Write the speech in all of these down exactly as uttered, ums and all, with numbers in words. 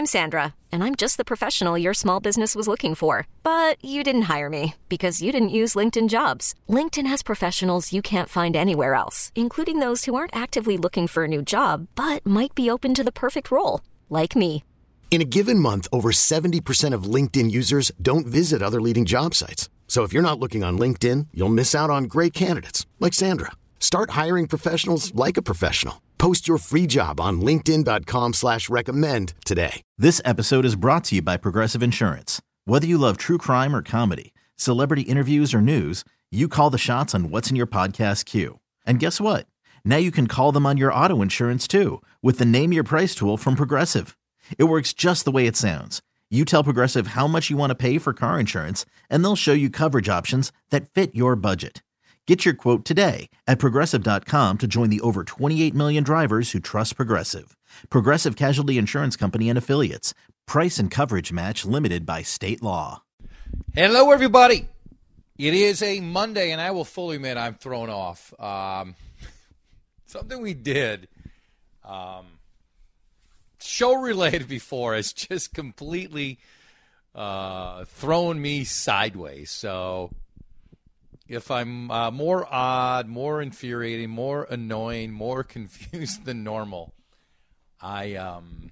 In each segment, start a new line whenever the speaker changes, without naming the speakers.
I'm Sandra, and I'm just the professional your small business was looking for. But you didn't hire me because you didn't use LinkedIn Jobs. LinkedIn has professionals you can't find anywhere else, including those who aren't actively looking for a new job, but might be open to the perfect role, like me.
In a given month, over seventy percent of LinkedIn users don't visit other leading job sites. So if you're not looking on LinkedIn, you'll miss out on great candidates like Sandra. Start hiring professionals like a professional. Post your free job on linkedin.com slash recommend today.
This episode is brought to you by Progressive Insurance. Whether you love true crime or comedy, celebrity interviews or news, you call the shots on what's in your podcast queue. And guess what? Now you can call them on your auto insurance too with the Name Your Price tool from Progressive. It works just the way it sounds. You tell Progressive how much you want to pay for car insurance, and they'll show you coverage options that fit your budget. Get your quote today at Progressive dot com to join the over twenty-eight million drivers who trust Progressive. Progressive Casualty Insurance Company and Affiliates. Price and coverage match limited by state law.
Hello, everybody. It is a Monday, and I will fully admit I'm thrown off. Um, something we did, um, show-related before, has just completely uh, thrown me sideways. So if I'm uh, more odd, more infuriating, more annoying, more confused than normal, I um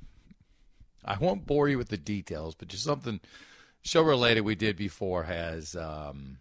I won't bore you with the details, but just something show-related we did before has um,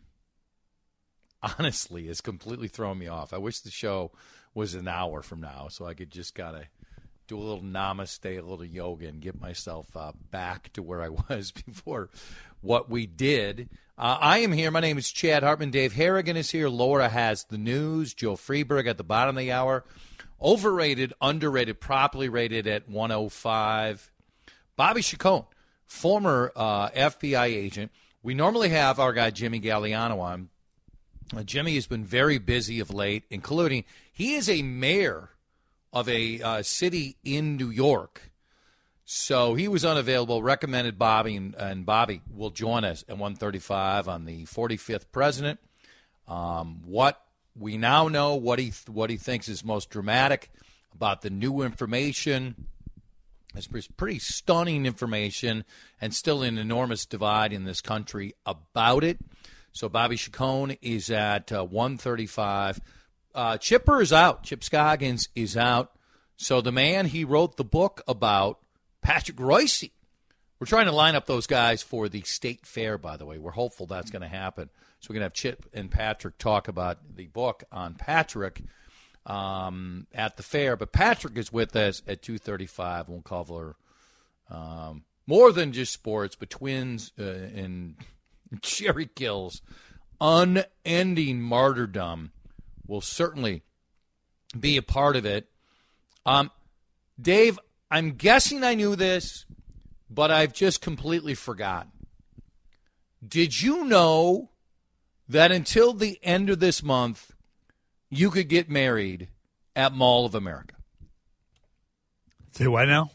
honestly has completely thrown me off. I wish the show was an hour from now so I could just kind of do a little namaste, a little yoga, and get myself uh, back to where I was before what we did. Uh, I am here. My name is Chad Hartman. Dave Harrigan is here. Laura has the news. Joe Freeberg at the bottom of the hour. Overrated, underrated, properly rated at one oh five. Bobby Chacon, former uh, F B I agent. We normally have our guy Jimmy Galliano on. Uh, Jimmy has been very busy of late, including he is a mayor of a uh, city in New York. So he was unavailable, recommended Bobby, and, and Bobby will join us at one thirty-five on the forty-fifth president. Um, what we now know, what he what he thinks is most dramatic about the new information. It's pretty stunning information and still an enormous divide in this country about it. So Bobby Chacon is at uh, one thirty-five. Uh, Chipper is out. Chip Scoggins is out. So the man he wrote the book about, Patrick Royce. We're trying to line up those guys for the state fair, by the way. We're hopeful that's going to happen. So we're going to have Chip and Patrick talk about the book on Patrick um, at the fair. But Patrick is with us at two thirty-five. We'll cover um, more than just sports, but Twins uh, and Jerry Gill's unending martyrdom will certainly be a part of it. Um, Dave, I'm guessing I knew this, but I've just completely forgotten. Did you know that until the end of this month, you could get married at Mall of America?
Say what now?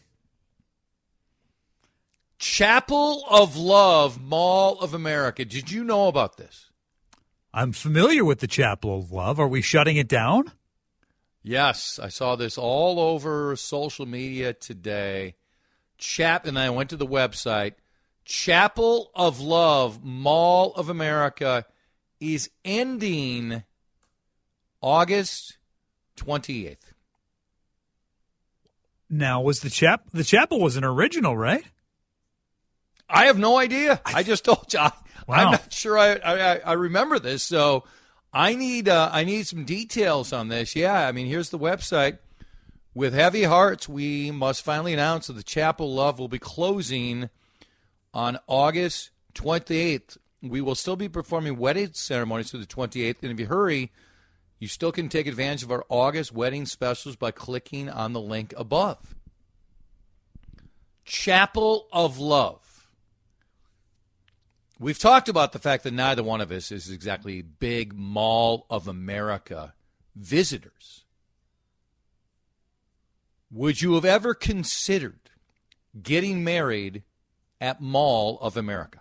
Chapel of Love, Mall of America. Did you know about this?
I'm familiar with the Chapel of Love. Are we shutting it down?
Yes, I saw this all over social media today. Chap, and I went to the website. Chapel of Love, Mall of America is ending August twenty-eighth.
Now, was the chap the chapel was an original, right?
I have no idea. I just told you. I,
Wow.
I'm not sure I, I I remember this, so I need uh, I need some details on this. Yeah, I mean, here's the website. With heavy hearts, we must finally announce that the Chapel of Love will be closing on August twenty-eighth. We will still be performing wedding ceremonies through the twenty-eighth, and if you hurry, you still can take advantage of our August wedding specials by clicking on the link above. Chapel of Love. We've talked about the fact that neither one of us is exactly big Mall of America visitors. Would you have ever considered getting married at Mall of America?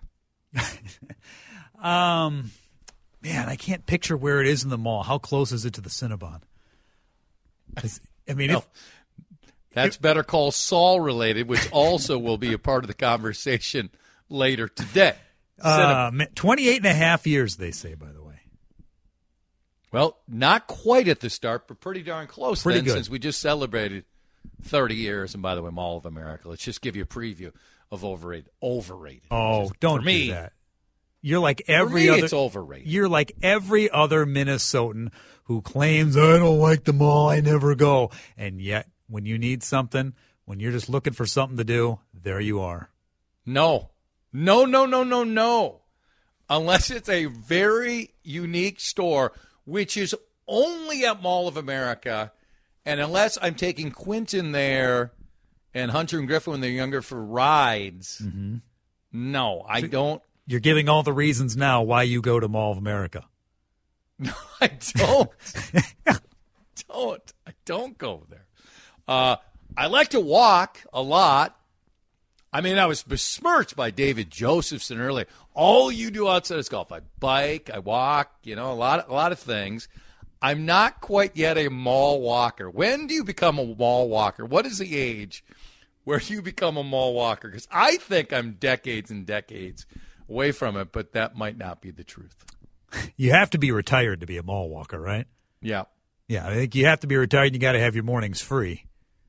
um, man, I can't picture where it is in the mall. How close is it to the Cinnabon? I mean,
no.
if,
That's Better Call Saul related, which also will be a part of the conversation later today.
Uh, twenty-eight and a half years, they say, by the way.
Well, not quite at the start, but pretty darn close
pretty
then,
good.
Since we just celebrated thirty years. And by the way, Mall of America, let's just give you a preview of overrated. Overrated.
Oh,
just,
don't
for me,
do that. You're like every
for me,
other.
it's overrated.
You're like every other Minnesotan who claims, I don't like the mall, I never go. And yet, when you need something, when you're just looking for something to do, there you are.
No. No, no, no, no, no. Unless it's a very unique store, which is only at Mall of America, and unless I'm taking Quentin there and Hunter and Griffin when they're younger for rides,
mm-hmm.
no, I don't.
You're giving all the reasons now why you go to Mall of America.
No, I don't. don't. I don't go there. Uh, I like to walk a lot. I mean, I was besmirched by David Josephson earlier. All you do outside is golf. I bike, I walk, you know, a lot, a lot of things. I'm not quite yet a mall walker. When do you become a mall walker? What is the age where you become a mall walker? Because I think I'm decades and decades away from it, but that might not be the truth.
You have to be retired to be a mall walker, right?
Yeah.
Yeah, I think you have to be retired and you got to have your mornings free.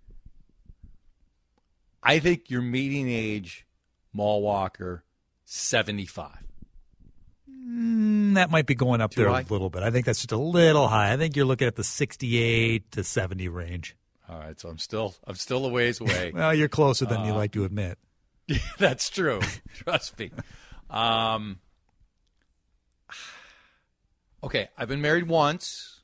I think your median age mall walker, seventy-five.
Mm, that might be going up
Too
there
high?
a little bit. I think that's just a little high. I think you're looking at the sixty-eight to seventy range.
All right, so I'm still I'm still a ways away.
Well, you're closer than uh, you like to admit.
That's true. Trust me. Um, okay, I've been married once,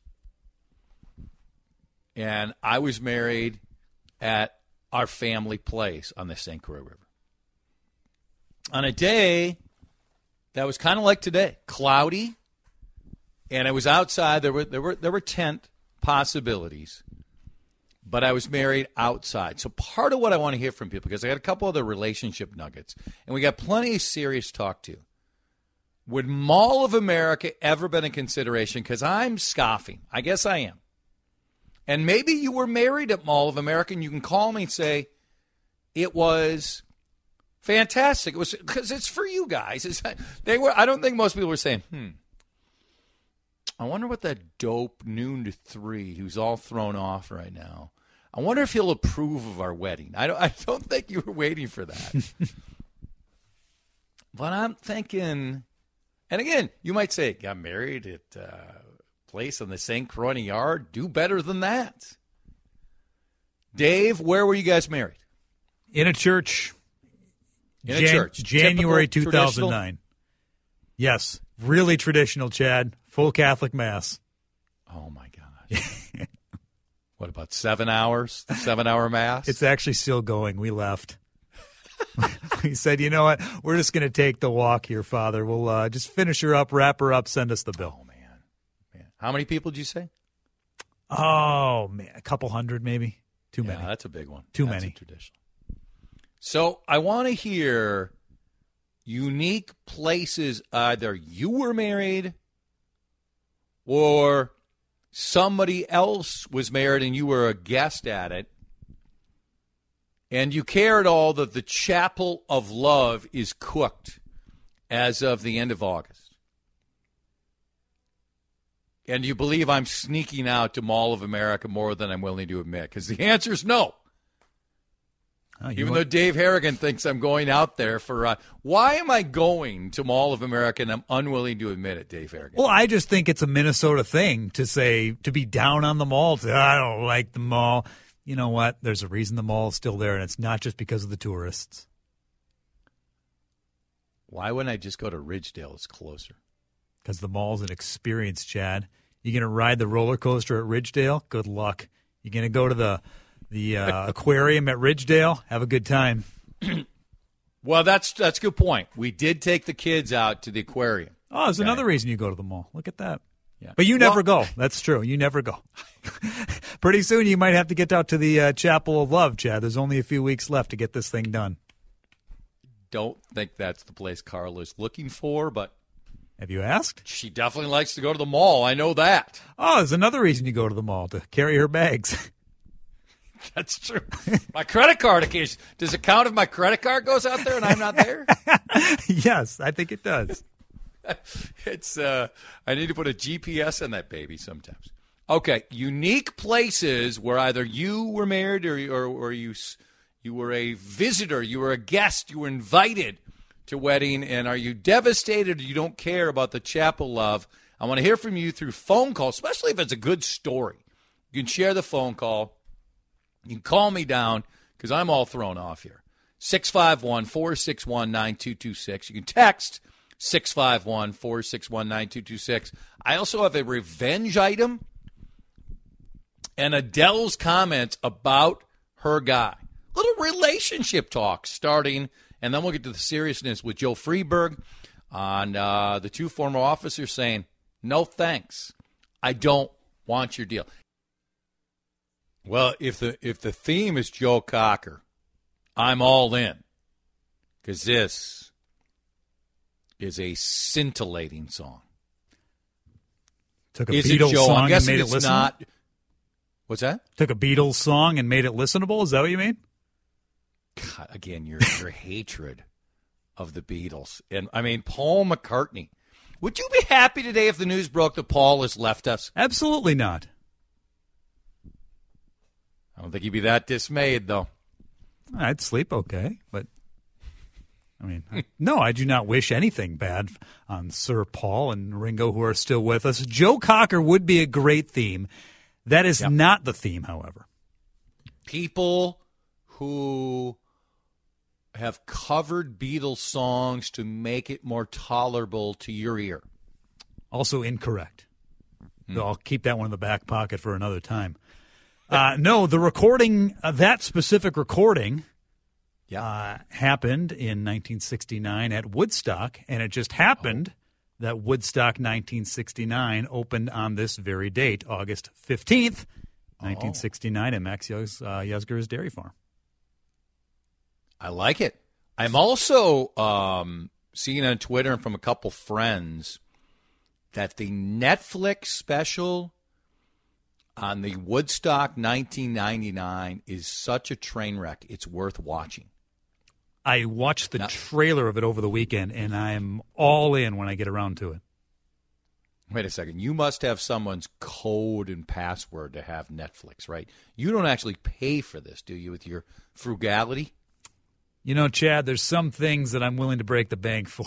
and I was married at our family place on the Saint Croix River. On a day that was kind of like today, cloudy, and I was outside. There were there were there were tent possibilities, but I was married outside. So part of what I want to hear from people, because I got a couple other relationship nuggets, and we got plenty of serious talk to. Would Mall of America ever been a consideration? Because I'm scoffing. I guess I am. And maybe you were married at Mall of America, and you can call me and say, it was fantastic. It was because it's for you guys. It's, they were. I don't think most people were saying, hmm, I wonder what that dope noon to three who's all thrown off right now, I wonder if he'll approve of our wedding. I don't, I don't think you were waiting for that. But I'm thinking, and again, you might say, got married at uh, place on the Saint Croix Yard, do better than that. Dave, where were you guys married?
In a church.
In a
Jan-
church.
January
Typical,
two thousand nine. Yes. Really traditional, Chad. Full Catholic Mass.
Oh, my gosh. What, about seven hours? Seven-hour Mass?
It's actually still going. We left. We said, you know what? We're just going to take the walk here, Father. We'll uh, just finish her up, wrap her up, send us the bill.
Oh, man. man. How many people did you say?
Oh, man. A couple hundred, maybe. Too
yeah,
many.
That's a big one.
Too
that's
many.
Traditional. So I want to hear unique places either you were married or somebody else was married and you were a guest at it, and you care at all that the Chapel of Love is cooked as of the end of August. And you believe I'm sneaking out to Mall of America more than I'm willing to admit? Because the answer is no.
Oh,
Even
want-
though Dave Harrigan thinks I'm going out there for uh, – why am I going to Mall of America and I'm unwilling to admit it, Dave Harrigan?
Well, I just think it's a Minnesota thing to say, to be down on the mall. To, I don't like the mall. You know what? There's a reason the mall is still there, and it's not just because of the tourists.
Why wouldn't I just go to Ridgedale? It's closer.
Because the mall's an experience, Chad. You going to ride the roller coaster at Ridgedale? Good luck. You going to go to the the uh, aquarium at Ridgedale? Have a good time.
Well, that's that's a good point. We did take the kids out to the aquarium.
Oh, there's
Okay.
another reason you go to the mall. Look at that.
Yeah.
But you never
Well-
go. That's true. You never go. Pretty soon you might have to get out to the uh, Chapel of Love, Chad. There's only a few weeks left to get this thing done.
Don't think that's the place Carla's looking for, but
Have you asked?
she definitely likes to go to the mall. I know that.
Oh, there's another reason you go to the mall, to carry her bags.
That's true. My credit card occasion. Does it count if my credit card goes out there and I'm not there?
Yes, I think it does.
It's. Uh, I need to put a G P S on that baby sometimes. Okay, unique places where either you were married or or, or you you were a visitor, you were a guest, you were invited to wedding, and are you devastated or you don't care about the chapel love? I want to hear from you through phone call, especially if it's a good story. You can share the phone call. You can call me down because I'm all thrown off here. six five one, four six one, nine two two six. You can text six five one, four six one, nine two two six. I also have a revenge item and Adele's comments about her guy. Little relationship talk starting, and then we'll get to the seriousness with Joe Freeberg on uh, the two former officers saying, no thanks, I don't want your deal. Well, if the if the theme is Joe Cocker, I'm all in, because this is a scintillating song.
Took a
is
Beatles
it Joe?
song
I'm
and made it
it's
listenable?
not. What's that?
Took a Beatles song and made it listenable? Is that what you mean?
God, again, your your hatred of the Beatles. And, I mean, Paul McCartney. Would you be happy today if the news broke that Paul has left us?
Absolutely not.
I don't think you'd be that dismayed, though.
I'd sleep okay, but I mean, I, no, I do not wish anything bad on Sir Paul and Ringo, who are still with us. Joe Cocker would be a great theme. That is yep. not the theme, however.
People who have covered Beatles songs to make it more tolerable to your ear.
Also incorrect. Mm. I'll keep that one in the back pocket for another time. Uh, no, the recording, uh, that specific recording
yeah.
uh, happened in nineteen sixty-nine at Woodstock, and it just happened oh. that Woodstock nineteen sixty-nine opened on this very date, August fifteenth, nineteen sixty-nine, oh. at Max Yus- uh, Yusger's Dairy Farm.
I like it. I'm also um, seeing on Twitter and from a couple friends that the Netflix special on the Woodstock nineteen ninety-nine is such a train wreck, it's worth watching.
I watched the
now,
trailer of it over the weekend, and I'm all in when I get around to it.
Wait a second. You must have someone's code and password to have Netflix, right? You don't actually pay for this, do you, with your frugality?
You know, Chad, there's some things that I'm willing to break the bank for.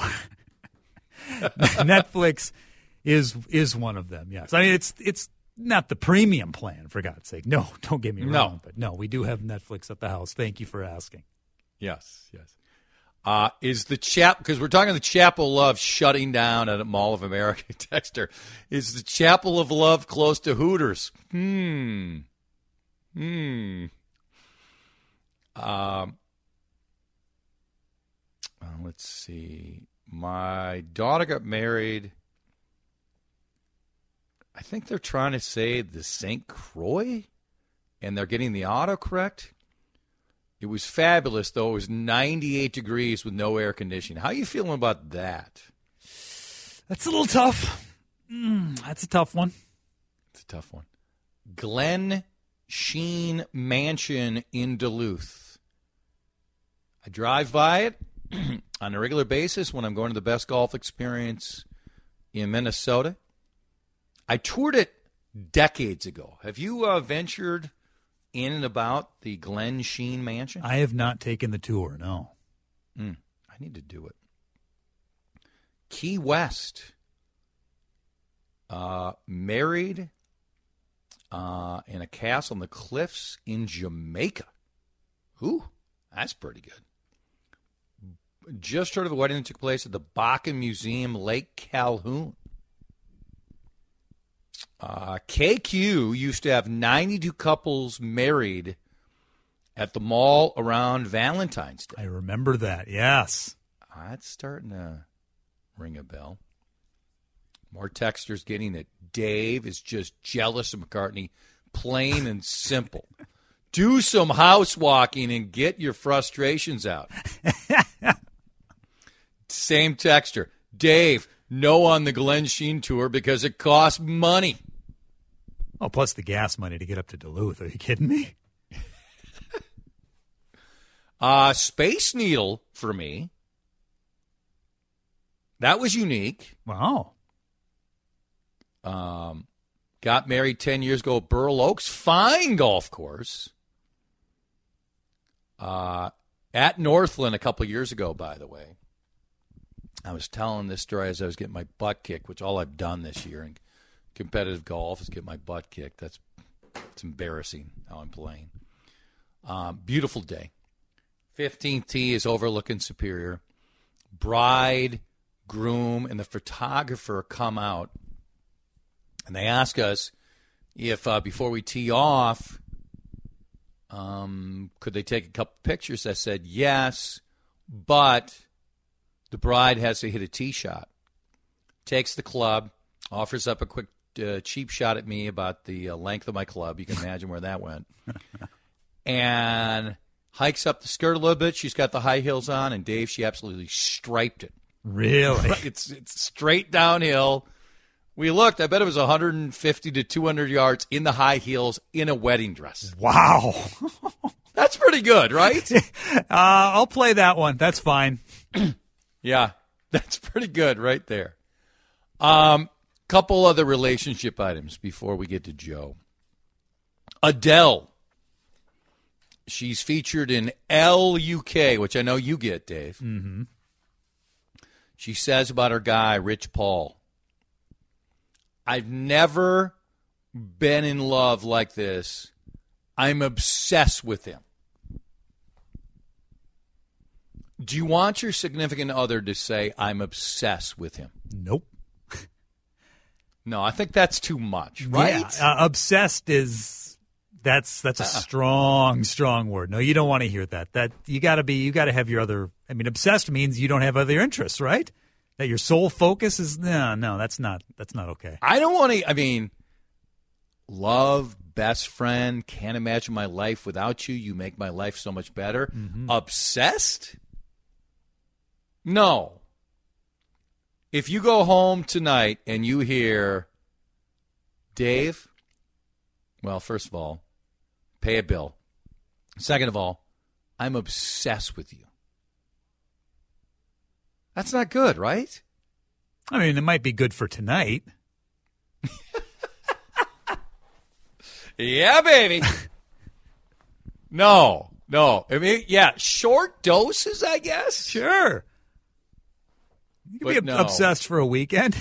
Netflix is is one of them, yes. I mean, it's it's not the premium plan, for God's sake. No, don't get me wrong.
No.
But no, we do have Netflix at the house. Thank you for asking.
Yes, yes. Uh, is the chap, because we're talking the Chapel Love shutting down at Mall of America, Dexter. Is the Chapel of Love close to Hooters? Hmm. Hmm. Um. Uh, let's see. My daughter got married. I think they're trying to say the Saint Croix, and they're getting the autocorrect. It was fabulous, though. It was ninety-eight degrees with no air conditioning. How are you feeling about that?
That's a little tough. Mm, that's a tough one.
It's a tough one. Glen Sheen Mansion in Duluth. I drive by it on a regular basis when I'm going to the best golf experience in Minnesota. I toured it decades ago. Have you uh, ventured in and about the Glen Sheen Mansion?
I have not taken the tour, no.
Mm, I need to do it. Key West. Uh, married uh, in a castle on the cliffs in Jamaica. Ooh, that's pretty good. Just heard of a wedding that took place at the Bakken Museum, Lake Calhoun. Uh, K Q used to have ninety-two couples married at the mall around Valentine's Day.
I remember that, yes.
Uh, that's starting to ring a bell. More texters getting it. Dave is just jealous of McCartney, plain and simple. Do some house walking and get your frustrations out. Same texter. Dave, no on the Glen Sheen tour because it costs money.
Oh, plus the gas money to get up to Duluth. Are you kidding me?
Uh, Space Needle for me. That was unique.
Wow.
Um, got married ten years ago at Burl Oaks. Fine golf course. Uh, at Northland a couple years ago, by the way. I was telling this story as I was getting my butt kicked, which all I've done this year in competitive golf is get my butt kicked. That's it's embarrassing how I'm playing. Um, beautiful day. fifteenth tee is overlooking Superior. Bride, groom, and the photographer come out, and they ask us if uh, before we tee off, um, could they take a couple pictures? I said yes, but the bride has to hit a tee shot. Takes the club, offers up a quick uh, cheap shot at me about the uh, length of my club. You can imagine where that went. And hikes up the skirt a little bit. She's got the high heels on, and Dave, she absolutely striped it.
Really?
It's it's straight downhill. We looked. I bet it was one hundred fifty to two hundred yards in the high heels in a wedding dress.
Wow.
That's pretty good, right?
uh, I'll play that one. That's fine.
Yeah, that's pretty good right there. Um, couple other relationship items before we get to Joe. Adele. She's featured in L U K, which I know you get, Dave.
Mm-hmm.
She says about her guy, Rich Paul, I've never been in love like this. I'm obsessed with him. Do you want your significant other to say, I'm obsessed with him?
Nope.
No, I think that's too much, right?
Yeah, uh, obsessed is that's that's a uh-uh. strong, strong word. No, you don't want to hear that. That you got to be, you got to have your other. I mean, obsessed means you don't have other interests, right? That your sole focus is no, no. That's not that's not okay.
I don't want to. I mean, love, best friend, can't imagine my life without you. You make my life so much better. Mm-hmm. Obsessed? No. If you go home tonight and you hear, Dave, well, first of all, pay a bill. Second of all, I'm obsessed with you. That's not good, right?
I mean, it might be good for tonight.
Yeah, baby. No, no. I mean, yeah, short doses, I guess.
Sure. You can but be no. obsessed for a weekend.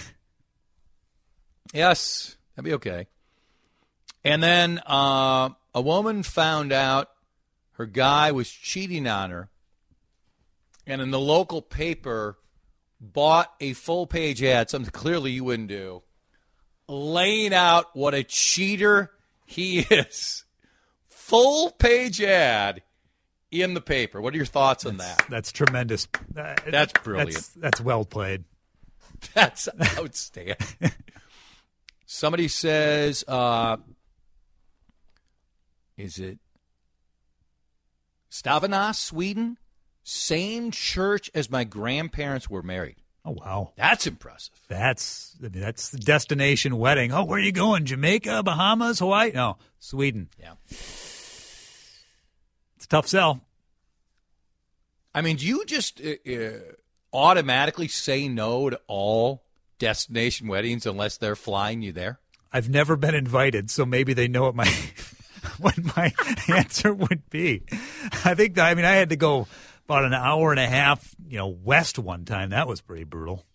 Yes, that'd be okay. And then uh, a woman found out her guy was cheating on her, and in the local paper bought a full-page ad, something clearly you wouldn't do, laying out what a cheater he is. Full-page ad in the paper. What are your thoughts on
that's,
that?
That's tremendous. Uh,
that's brilliant.
That's, that's well played.
That's outstanding. Somebody says, uh, is it Stavros, Sweden? Same church as my grandparents were married.
Oh, wow.
That's impressive.
That's I mean, that's the destination wedding. Oh, where are you going? Jamaica, Bahamas, Hawaii? No, Sweden.
Yeah.
It's a tough sell.
I mean, do you just uh, uh, automatically say no to all destination weddings unless they're flying you there?
I've never been invited, so maybe they know what my what my answer would be. I think that, I mean, I had to go about an hour and a half, you know, west one time. That was pretty brutal.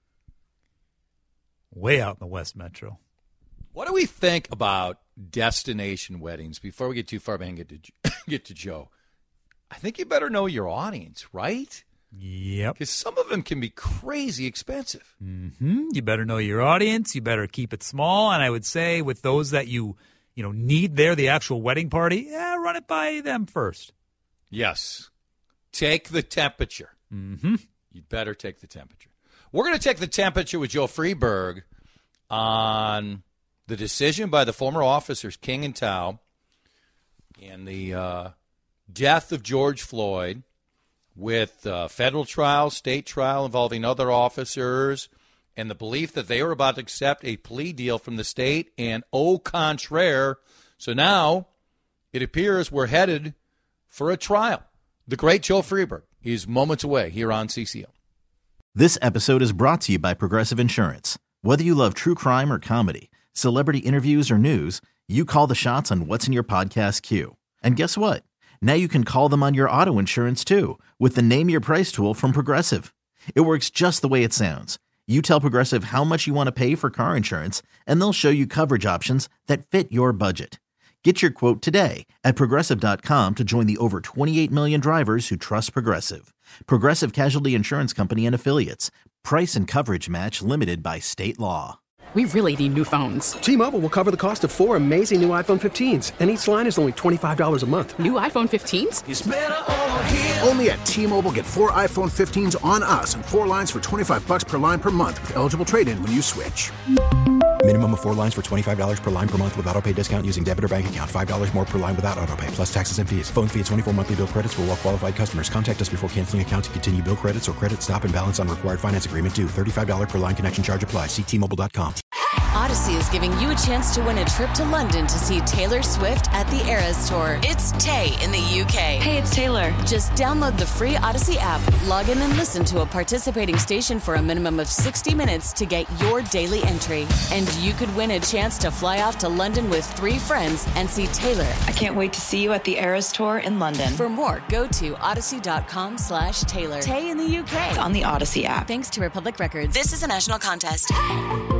Way out in the West Metro.
What do we think about destination weddings? Before we get too far behind, get to get to Joe. I think you better know your audience, right?
Yep.
Because some of them can be crazy expensive.
Mm-hmm. You better know your audience. You better keep it small. And I would say with those that you, you know, need there, the actual wedding party, yeah, run it by them first.
Yes. Take the temperature.
Mm-hmm.
You better take the temperature. We're going to take the temperature with Joe Freeberg on the decision by the former officers King and Tao and the uh, death of George Floyd, with uh, federal trial, state trial involving other officers, and the belief that they were about to accept a plea deal from the state, and au contraire. So now it appears we're headed for a trial. The great Joe Freeberg is moments away here on C C O.
This episode is brought to you by Progressive Insurance. Whether you love true crime or comedy, celebrity interviews or news, you call the shots on what's in your podcast queue. And guess what? Now you can call them on your auto insurance too with the Name Your Price tool from Progressive. It works just the way it sounds. You tell Progressive how much you want to pay for car insurance, and they'll show you coverage options that fit your budget. Get your quote today at Progressive dot com to join the over twenty-eight million drivers who trust Progressive. Progressive Casualty Insurance Company and Affiliates. Price and coverage match limited by state law.
We really need new phones.
T-Mobile will cover the cost of four amazing new iPhone fifteens, and each line is only twenty-five dollars a month.
New iPhone fifteens?
It's better over here. Only at T-Mobile, get four iPhone fifteens on us and four lines for twenty-five dollars per line per month with eligible trade-in when you switch.
Minimum of four lines for twenty-five dollars per line per month with autopay discount using debit or bank account. five dollars more per line without autopay, plus taxes and fees. Phone fee at twenty-four monthly bill credits for well-qualified customers. Contact us before canceling account to continue bill credits or credit stop and balance on required finance agreement due. thirty-five dollars per line connection charge applies. See T Mobile dot com.
Odyssey is giving you a chance to win a trip to London to see Taylor Swift at the Eras Tour. It's Tay in the U K.
Hey, it's Taylor.
Just download the free Odyssey app, log in and listen to a participating station for a minimum of sixty minutes to get your daily entry. And you could win a chance to fly off to London with three friends and see Taylor.
I can't wait to see you at the Eras Tour in London.
For more, go to odyssey.com slash Taylor. Tay in the U K.
It's on the Odyssey app.
Thanks to Republic Records. This is a national contest.